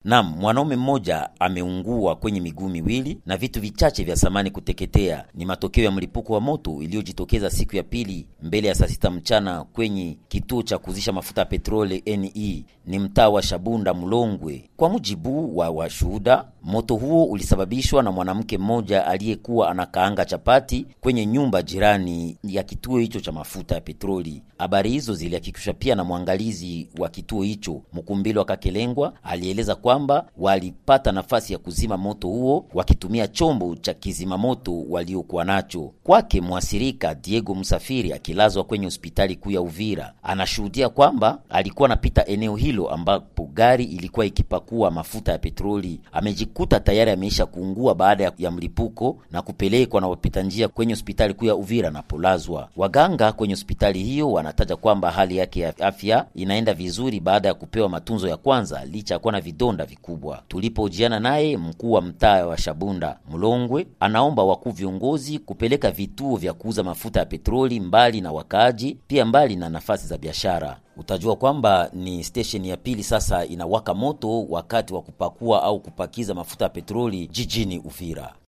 Mwanaume mmoja ameungua kwenye miguu miwili na vitu vichache vya samani kuteketea. Ni matokeo ya mlipuko wa moto iliyojitokeza siku ya pili mbele ya saa 6 mchana kwenye kituo cha kuzisha mafuta ya petroli NE, ni mtaa wa Shabunda Mulongwe. Kwa mujibu wa washuhuda, moto huo ulisababishwa na mwanamke mmoja aliyekuwa anakaanga chapati kwenye nyumba jirani ya kituo hicho cha mafuta ya petroli. Habari hizo zilihakikishwa pia na mwangalizi wa kituo hicho, Mukumbilo Kakelengwa. Alieleza kwamba walipata nafasi ya kuzima moto huo wakitumia chombo cha kizima moto waliokuwa nacho. Kwake muasirika Diego Musafiri, akilazwa kwenye hospitali kuu ya Uvira, anashuhudia kwamba alikuwa anapita eneo hilo ambapo gari ilikuwa ikipakua mafuta ya petroli. Amejikuta tayari ameisha kuungua baada ya mlipuko na kupelekwa na wapita njia kwenye hospitali kuu ya Uvira na polazwa. Waganga kwenye hospitali hiyo wanataja kwamba hali yake ya afya inaenda vizuri baada ya kupewa matunzo ya kwanza, licha ya kuwa na vidonda vikubwa. Tulipojiana naye, mkuu wa mtaa wa Shabunda Mulongwe anaomba wakuu viongozi kupeleka vituo vya kuuza mafuta ya petroli mbali na wakaaji, pia mbali na nafasi za biashara. Utajua kwamba ni station ya pili sasa inawaka moto wakati wa kupakua au kupakiza mafuta ya petroli jijini Uvira.